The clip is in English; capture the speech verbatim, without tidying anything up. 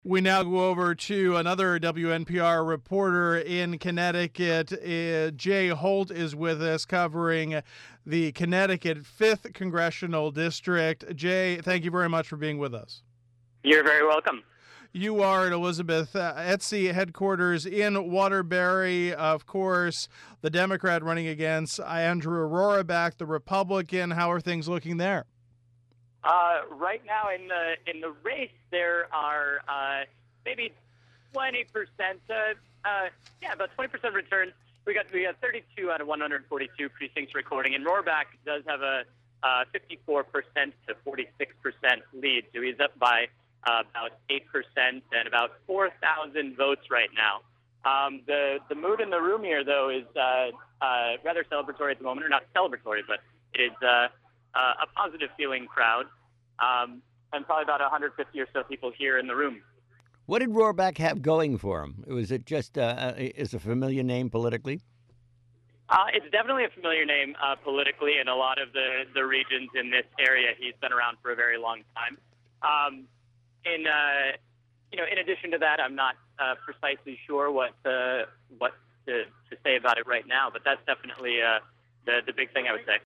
We now go over to another W N P R reporter in Connecticut. Uh, Jay Holt is with us covering the Connecticut fifth Congressional District. Jay, thank you very much for being with us. You're very welcome. You are at Elizabeth uh, Etsy headquarters in Waterbury. Of course, the Democrat running against Andrew Roraback, the Republican. How are things looking there? Uh, right now in the in the race, there are uh, maybe twenty percent. Uh, uh, yeah, about twenty percent returns. We got we got thirty-two out of one hundred forty-two precincts recording, and Roraback does have a uh, fifty-four percent to forty-six percent lead. So he's up by uh, about eight percent and about four thousand votes right now. Um, the the mood in the room here, though, is uh, uh, rather celebratory at the moment, or not celebratory, but it is. Uh, Uh, a positive feeling crowd, um, and probably about one hundred fifty or so people here in the room. What did Roraback have going for him? Was it just uh, is a familiar name politically? Uh, it's definitely a familiar name uh, politically in a lot of the, the regions in this area. He's been around for a very long time. Um, in uh, you know, in addition to that, I'm not uh, precisely sure what uh, what to, to say about it right now, but that's definitely uh, the the big thing I would say.